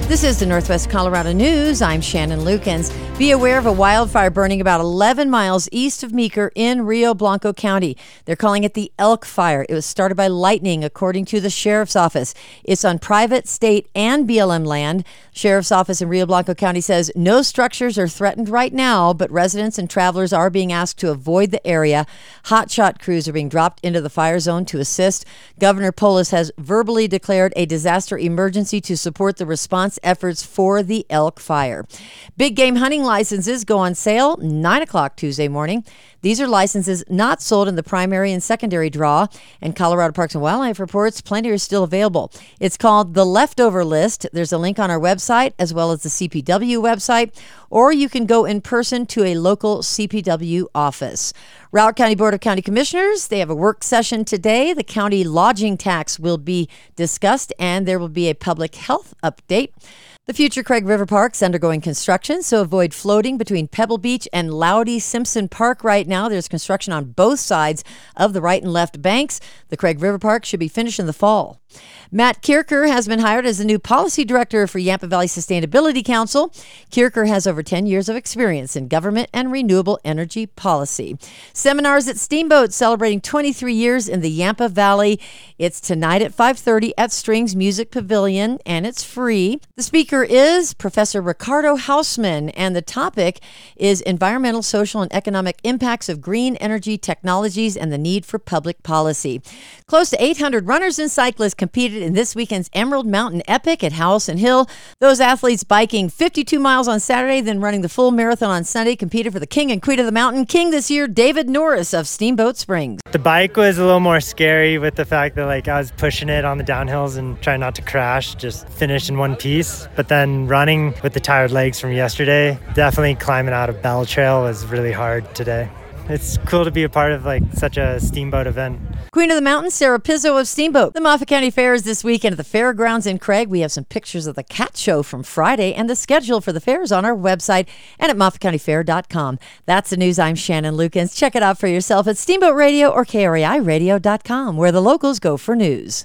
This is the Northwest Colorado News. I'm Shannon Lukens. Be aware of a wildfire burning about 11 miles east of Meeker in Rio Blanco County. They're calling it the Elk Fire. It was started by lightning, according to the Sheriff's Office. It's on private, state, and BLM land. Sheriff's Office in Rio Blanco County says no structures are threatened right now, but residents and travelers are being asked to avoid the area. Hotshot crews are being dropped into the fire zone to assist. Governor Polis has verbally declared a disaster emergency to support the response efforts for the Elk Fire. Big game hunting licenses go on sale 9 o'clock Tuesday morning. These are licenses not sold in the primary and secondary draw, and Colorado Parks and Wildlife reports plenty are still available. It's called the Leftover List. There's a link on our website as well as the CPW website, or you can go in person to a local CPW office. Broward County Board of County Commissioners, they have a work session today. The county lodging tax will be discussed, and there will be a public health update. The future Craig River Park is undergoing construction, so avoid floating between Pebble Beach and Loudy Simpson Park right now. There's construction on both sides of the right and left banks. The Craig River Park should be finished in the fall. Matt Kierker has been hired as the new policy director for Yampa Valley Sustainability Council. Kierker has over 10 years of experience in government and renewable energy policy. Seminars at Steamboat celebrating 23 years in the Yampa Valley. It's tonight at 5:30 at Strings Music Pavilion, and it's free. The speaker is Professor Ricardo Hausman, and the topic is environmental, social, and economic impacts of green energy technologies and the need for public policy. Close to 800 runners and cyclists competed in this weekend's Emerald Mountain Epic at Howison Hill. Those athletes biking 52 miles on Saturday, then running the full marathon on Sunday, competed for the King and Queen of the Mountain. King this year, David Norris of Steamboat Springs. The bike was a little more scary with the fact that I was pushing it on the downhills and trying not to crash, just finish in one piece. But then running with the tired legs from yesterday, definitely climbing out of Bell Trail was really hard today. It's cool to be a part of such a steamboat event. Queen of the Mountain, Sarah Pizzo of Steamboat. The Moffat County Fair is this weekend at the fairgrounds in Craig. We have some pictures of the cat show from Friday, and the schedule for the fair is on our website and at MoffatCountyFair.com. That's the news. I'm Shannon Lukens. Check it out for yourself at Steamboat Radio or KRAIRadio.com, where the locals go for news.